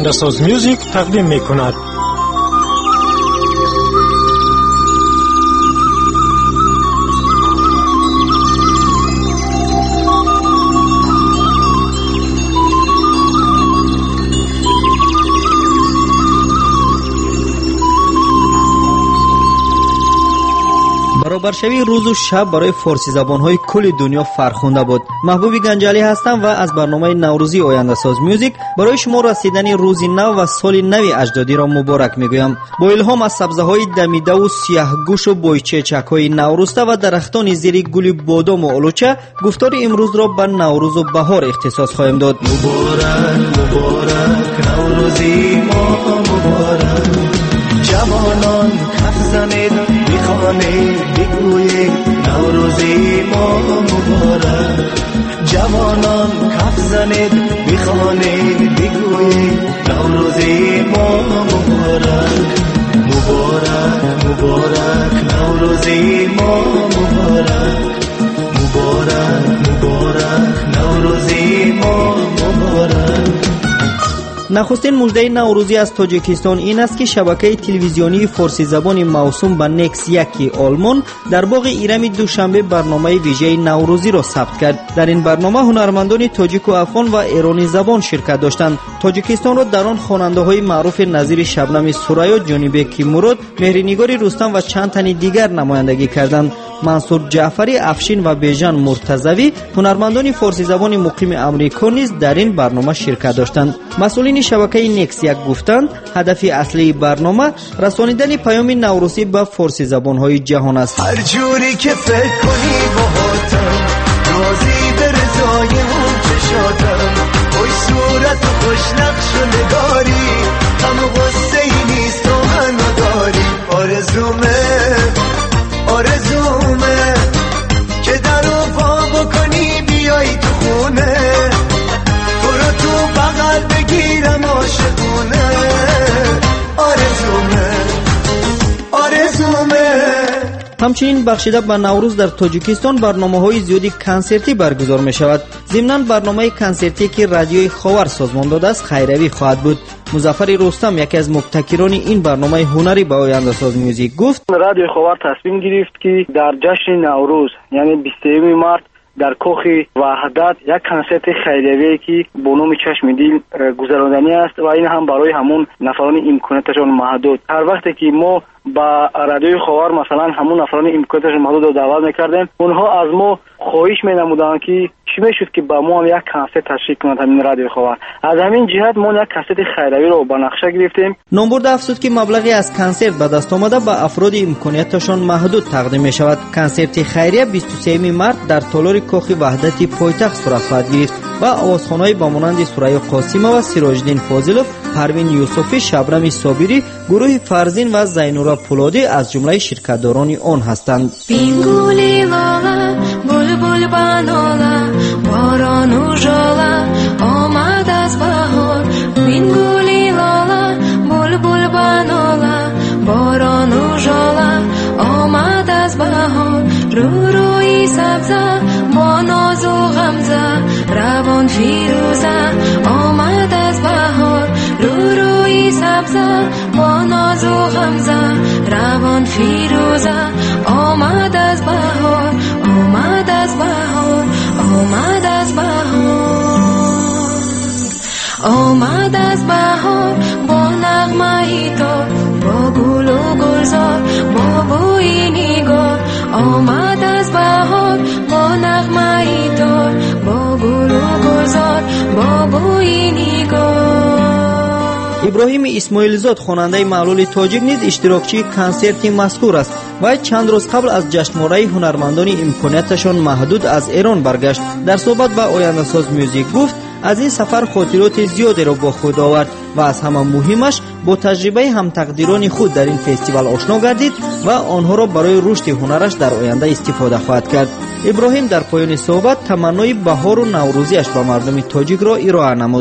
آینده‌ساز میوزیک تقدیم می‌کند. برابرشوی روز و شب برای فارسی زبان‌های کل دنیا فرخنده بود. محبوب گنجالی هستم و از برنامه نوروزی آینده‌ساز میوزیک برای شما رسیدن روز نو و سال نو اجدادی را مبارک میگویم. با الهام از سبزه‌های دمیده و سیاه‌گوش و بویچه‌چک‌های نورسته و درختان زیر گل بادام و آلوچه، گفتار امروز را به نوروز و بهار اختصاص خواهیم داد. مبارک مبارک نوروزی ما مبارک، جوانان کف زنید میخوانید بگویید نوروزی ما مبارک، جوانان کف زنید میخوانید بگویید نوروزی ما مبارک، مبارک مبارک نوروزی ما مبارک، مبارک مبارک نوروزی ما مبارک. نخستین مژده نوروزی از تاجیکستان این است که شبکه تلویزیونی فارسی زبان موسوم به نکس یکی آلمان در باغ ایرم دوشنبه برنامه ویژه نوروزی را ثبت کرد. در این برنامه هنرمندان تاجیک و افغان و ایرانی زبان شرکت داشتند. تاجیکستان را در آن خواننده‌های معروف نظیر شبنم سوریا، جانبکی مراد، مهرنگار رستم و چند تن دیگر نمایندگی کردند. منصور جعفری، افشین و بیژن مرتضوی، هنرمندان فارسی زبان مقیم امریکا نیز در این برنامه شرکت داشتند. مسئولین شبکه نکس یک گفتند هدف اصلی برنامه رسانیدن پیام نوروزی به فارسی زبان‌های جهان است. هر جوری که فکر کنی باهاتم، راضی به رضای اون چشاتم، خوش صورت و خوش نقش و نگاری، هم غصه ای نیست و منو داری. آرزومه که در رو پا بکنی بیای تو خونه، تو رو تو بغل بگیرم عاشقونه. آرزومه. همچنین بخشیده به نوروز در تاجیکستان برنامه‌های زیادی کنسرتی برگزار می‌شود. ضمناً برنامه کنسرتی که رادیوی خاور سازمان داده است خیروی خواهد بود. مظفر رستم، یکی از مبتکران این برنامه هنری به آینده‌ساز میوزیک، گفت رادیوی خاور تصمیم گرفت که در جشن نوروز یعنی 20 مارس در کاخ وحدت یک کنسرت خیریه‌ای که با نام چشم دل گذراندنی است و این هم برای همون نفران امکاناتشان محدود. هر وقتی که ما با رادیوی خاور مثلا همون نفران امکاناتشان محدود رو دعوت می‌کردیم، اونها از ما خواهش می‌نمودند که چی میشد که با ما یک کنسرت تشکیل کنند همین رادیوی خاور. از همین جهت ما یک کنسرت خیریه‌ای رو به نقشه گرفتیم. نامبرده افزود که مبلغی از کنسرت به دست آمده به افراد امکاناتشان محدود تقدیم می‌شود. کنسرت خیریه 23 مارس در تالار کاخ وحدت پایتخت صورت خواهد گرفت و آوازخوان‌های با مانند سوریا قاسمه و سیراج‌الدین فاضلوف، پروین یوسفی، شبنم صابری، گروه فرزین و زینورا پولادی از جمله شرکت‌داران آن هستند. بینگولی لالا بلبل بانالا باران و ژالا آمد از بهار، بینگولی لالا بلبل بانالا باران و ژالا آمد از بهار، روی سبزه با ناز و غمزه روان فیروزه آمد از بهار، روی سبزه با ناز و غمزه روان فیروزه آمد از بهار، آمد از بهار، آمد از بهار، آمد از بهار با نغمه تو، با گل و گلزار، با بوی نگار آمد از بهار با نغمه تو، با گل و گلزار، با بوی نگار. ابراهیم اسماعیل زاد، خواننده معلول تاجیک نیز اشتراکچی کنسرت مذکور است و چند روز قبل از جشنواره هنرمندان امکاناتشان محدود از ایران برگشت. در صحبت با آینده‌ساز میوزیک گفت از این سفر خاطرات زیادی را با خود آورد و از همه مهمش با تجربه هم تقدیران خود در این فستیوال آشنا گردید و آنها را برای رشد هنرش در آینده استفاده خواهد کرد. ابراهیم در پایان صحبت تمنای بهار و نوروزیش به مردم تاجیک را ارائه نمود.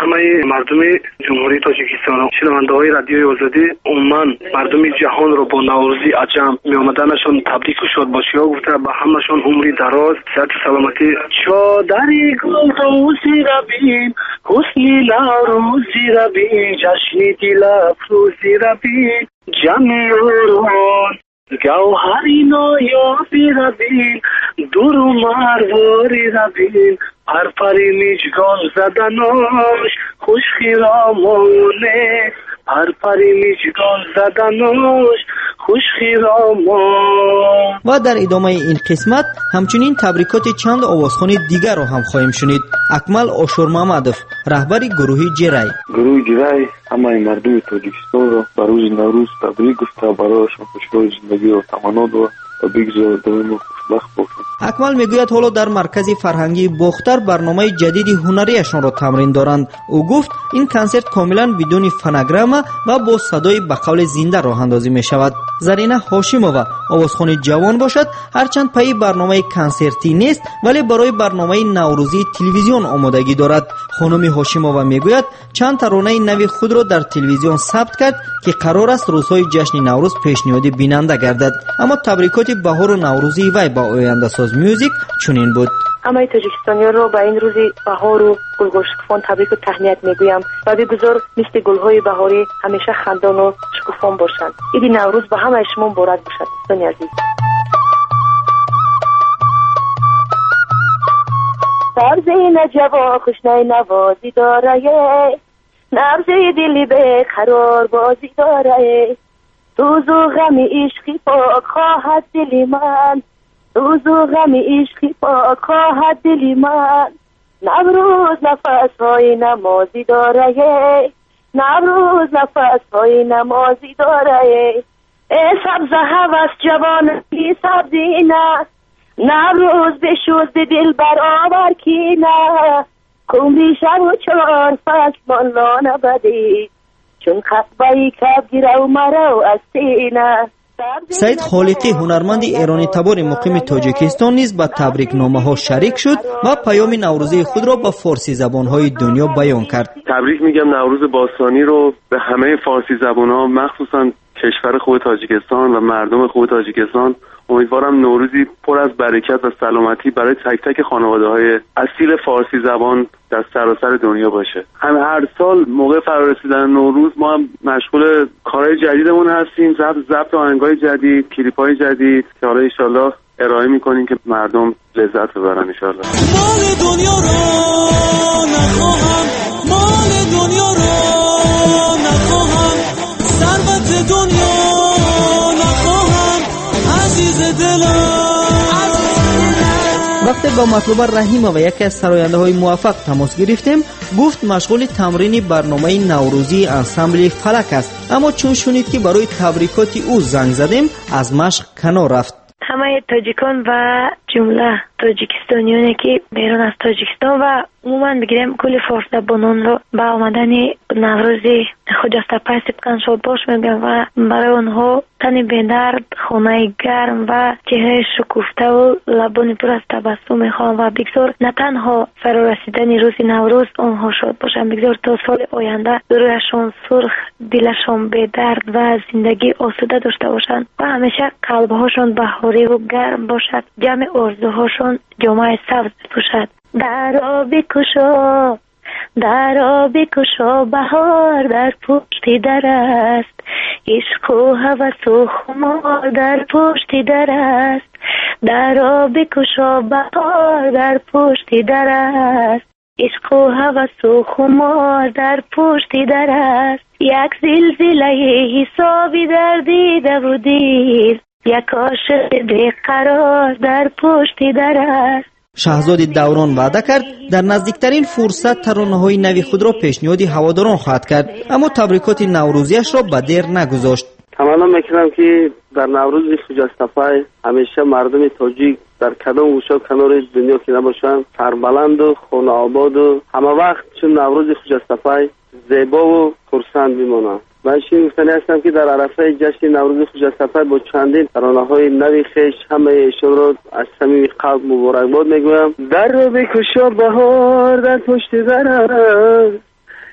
همه مردم جمهوری تاجیکستان و شنونده‌های رادیوی آزادی عموما مردم جهان رو با نوروزی عجم می آمدنشون تبریک و شادباشی‌ها گفته به همشون عمری دراز، صحت و سلامتی. چادری گل روزی را بین، حسنی نوروزی را بین، جشنی دل افروزی را بین، جمعی اوران گوهری نایابی را بین، دور و مرواری را بین، پرپری میجگان زدناش خوش خیرامونه، پرپری میجگان زدناش خوش خیرامان. و در ادامه این قسمت همچنین تبریکات چند آوازخوان دیگر را هم خواهیم شنید. اکمل آشور محمدов رهبر گروه جرای. گروه جرای همه مردم تاجیکستان را به روز نوروز تبریک گفته، برایشان خوشحال زندگی و تمنا داد و بگذار دائم خوشبخت باشند. اکمل میگوید حالا در مرکز فرهنگی باختر برنامه جدید هنریشان را تمرین دارند. او گفت این کنسرت کاملا بدون فونوگرام و با صدای به قول زنده راه اندازی می شود. زرینه هاشمova آوازخوان جوان باشد، هرچند پای برنامه کنسرتی نیست ولی برای برنامه نوروزی تلویزیون آمادگی دارد. خانم هاشمova میگوید چند ترانه نوی خود را در تلویزیون ثبت کرد که قرار است روزهای جشن نوروز پیشنهادی بیننده گردد. اما تبریکات بهار و نوروزی وی با آینده ساز میوزیک چنین بود. همه تاجیکستانیان را به این روز بهار و گلگشکفان تبریک و تهنیت میگویم و بگذار مثل گلهای بهاری همیشه خندان و شکوفان باشند. عید نوروز به همه شما مبارک باشد. دوستان عزیز، سبزه نجوا خوشنای نوازی داره، نبضه دلی به قرار بازی داره، روز و غم عشقی پاک خواهد دلی من، روز و غم عشقی پاک خواهد دلی من، نوروز نفس های نمازی داره، نوروز نفس های نمازی داره، ای سبز هوس جوانی سبزی نه، نوروز بشوز دل برآور کی نه، کمبی شب و چار فصل بالا نبدی، چون خطبهی کب گیرو مرو از سینه. سید خالقی هنرمند ایرانی تبار مقیم تاجیکستان نیز به تبریک نامه ها شریک شد و پیام نوروزی خود را به فارسی زبان های دنیا بیان کرد. تبریک میگم نوروز باستانی رو به همه فارسی زبان ها، مخصوصا کشور خوب تاجیکستان و مردم خوب تاجیکستان. امیدوارم نوروزی پر از برکت و سلامتی برای تک تک خانواده‌های اصیل فارسی زبان در سراسر دنیا باشه. هر سال موقع فرارسیدن نوروز ما هم مشغول کارهای جدیدمون هستیم، ضبط آهنگ‌های جدید، کلیپ‌های جدید که حالا ان شاءالله ارائه می‌کنیم که مردم لذت ببرن ان شاءالله. مال دنیا رو نخواهم، مال دنیا رو نخواهم، ثروت دنیا نخواهم، عزیز دلم. وقتی با مطلوب رحیم و یکی از سراینده های موفق تماس گرفتیم، گفت مشغول تمرین برنامه نوروزی انسامبل فلک است، اما چون شنید که برای تبریکات او زنگ زدیم از مشق کنار رفت. همه تاجیکان و جمله تاجیکستانیانی که بیرون از تاجیکستان و عموما بگیریم کل فارس زبانان رو به آمدن نوروز خجسته سبکان شاد باش میگم و برای آنها تن بی‌درد، خانه گرم و چهره شکوفته و لبان پر از تبسم میخوام و بگذار نه تنها فرا رسیدن روز نوروز آنها شاد باشند، بگذار تا سال آینده رویشان سرخ، دلشان بی‌درد و زندگی آسوده داشته باشند و همیشه قلبهاشان بهاری و گرم باشد، جمع آرزوهاشان جامعه سبز بپوشد. درا بکشا، درا بکشا، بهار در پشت در است، عشق و هوس و خمار در پشت در است، درا بکشا، بهار در پشت در است، عشق و هوس و خمار در پشت در است، یک زلزله حسابی در دیده و دیر، یک عاشق بیقرار در پشت در است. شاهزاده دوران وعده کرد در نزدیکترین فرصت ترانه‌های نوی خود را پیشنهاد هواداران خواهد کرد، اما تبریکات نوروزیش را به دیر نگذاشت. تمنا میکنم که در نوروز خجسته همیشه مردم تاجیک در کدام گوشه کنار دنیا که نباشند سربلند و خانه آباد و همه وقت چون نوروز خجسته زیبا و خرسند میمانند. من این گفتنی هستم که در عرفه جشن نوروز خجسته با چندین ترانه‌های نوی خویش همه ایشان را از صمیم قلب مبارکباد میگویم. در رو بکشا بهار در پشت در است،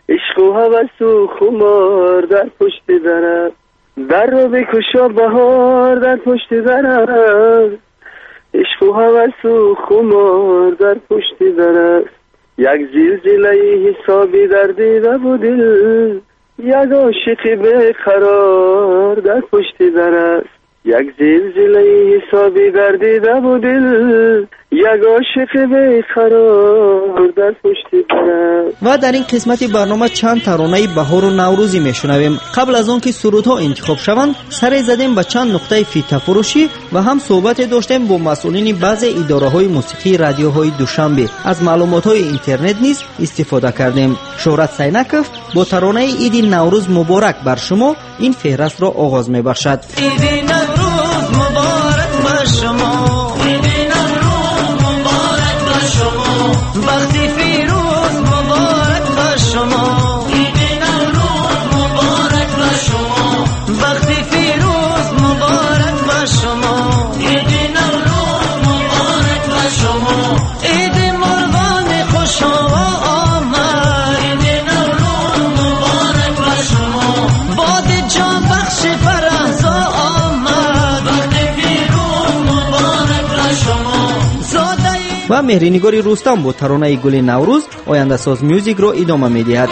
عشق و هوس و خمار در پشت در در رو بکشا بهار در پشت در عشق و هوس و خمار در پشت در یک زلزله حسابی در دیده و دل یک عاشقی به قرار در پشت در است یک زلزله حسابی در دیده و دل یک عاشق به قرار در پشت در است. و در این قسمت برنامه چند ترانه بهار و نوروزی میشنویم. قبل از آن که سرودها انتخاب شوند سر زدیم به چند نقطه فیته فروشی و هم صحبت داشتیم با مسئولین بعضی اداره های موسیقی رادیوهای دوشنبه. از معلومات های اینترنت نیز استفاده کردیم. شهرت سینکف با ترانه عید نوروز مبارک بر شما این فهرست را آغاز می‌بخشد. عید نوروز مبارک بر شما، عید نوروز مبارک بر شما، وقتی فیروز مبارک بر شما، عید نوروز مبارک بر شما، وقتی فیروز مبارک بر شما، عید نوروز مبارک بر شما، عید مرغان خوش آمد، عید نوروز مبارک بر شما، باد جان بخش فرحزا آمد، وقتی فیروز مبارک بر شما. و مهرینگاری رستم با ترانه گل نوروز آینده ساز میوزیک رو ادامه میدهد.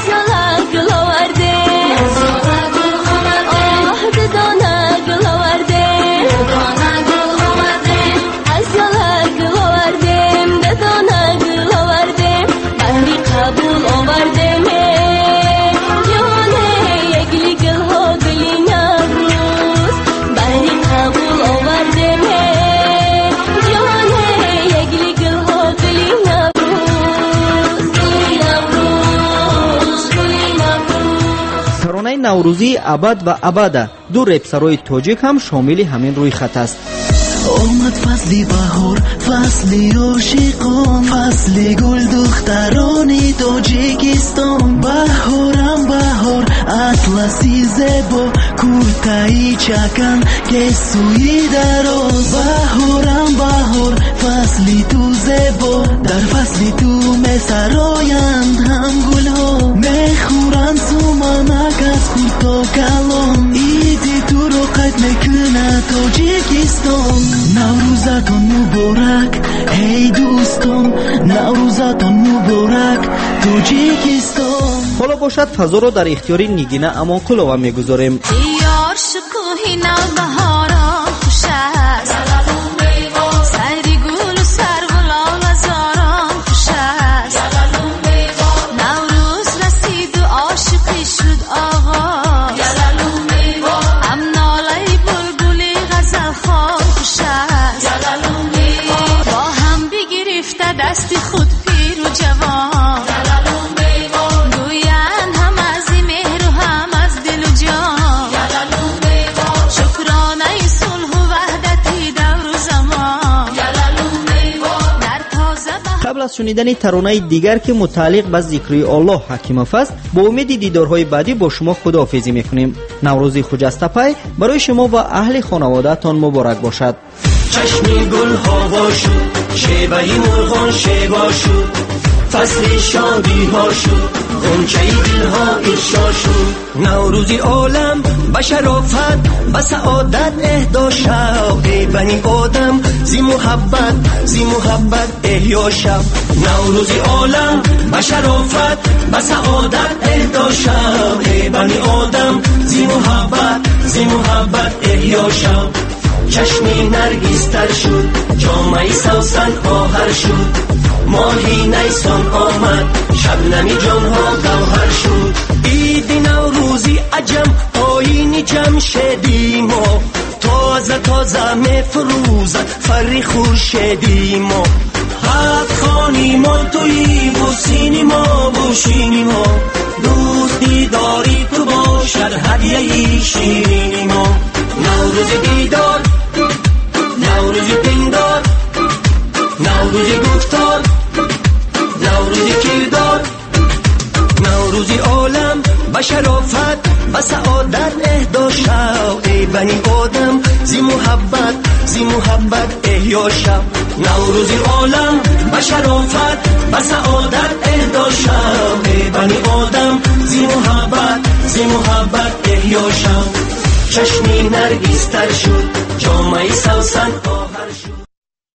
نوروزی ابد و ابدا دو رپسرای تاجیک هم شامل همین روی خط است. آمد فصلی بهار، فصلی عاشقان، فصل گل دخترانی تاجیکستان. بهارم بهار اطلسی زیبا، کوتاهی چکن که سوی دراز. بهارم بهار فصلی تو زیبا، در فصلی تو میسرایند هم گلها، میخورند سومنک از خود تا کلان. ایدی تو رو قید میکنه تاجیکستان. نوروزتان مبارک ای دوستان، نوروزتان مبارک تاجیکستان. حالا باشد فضا رو در اختیاری نگینه امانقلووا میگذاریم. یار شکوهی نوبهارا خوش است، سری گل و سرو لاله زاران خوش است. نوروز رسید و عاشقی شد آغاز، هم ناله بلبلی غزل خوان خوش است. با هم بگرفته دست خود پیر و جوان، گویند هم از مهر و هم از دل و جان. شکرانه صلح و وحدتی دور و زمان، در تازه قبل از شنیدن ترانه دیگر که متعلق به ذکر الله حکیم‌آف است، با امید دیدارهای بعدی با شما خداحافظی میکنیم. نوروز خجسته برای شما و اهل خانواده‌تان مبارک باشد. چشمی گل هوا شد، شیبهی مرغان شیبا شد، فصل شادی ها شد، غنچه دل ها افشا شد. نوروزی عالم به شرافت به سعادت اهدا شد، ای بنی آدم زی محبت احیا شد. نوروزی عالم به شرافت به سعادت اهدا شد، ای بنی آدم زی محبت احیا شد. چشمی نرگیستر شد، جامعی سوسن آهر شد، ماهی نیسان آمد، شبنمی جانها گوهر شد. عید نوروزی عجم آیین جمشیدی ما، تازه میفروزد فر خورشیدی ما. هفت خانی ما توی بوسینی ما بوشینی ما، دوستی داری تو باشد هدیه شیرینی ما. نوروز دیدار، نوروز پیندار، نوروز گفتار، نوروز کردار. نوروز عالم به شرافت به سعادت اهدا شد، ای بنی آدم زی محبت احیا شب نوروزی عالم به شرافت به سعادت اهدا شب ای بنی آدم زی محبت احیا شب چشمی نرگس تر شد جامعه سوسن آهر شد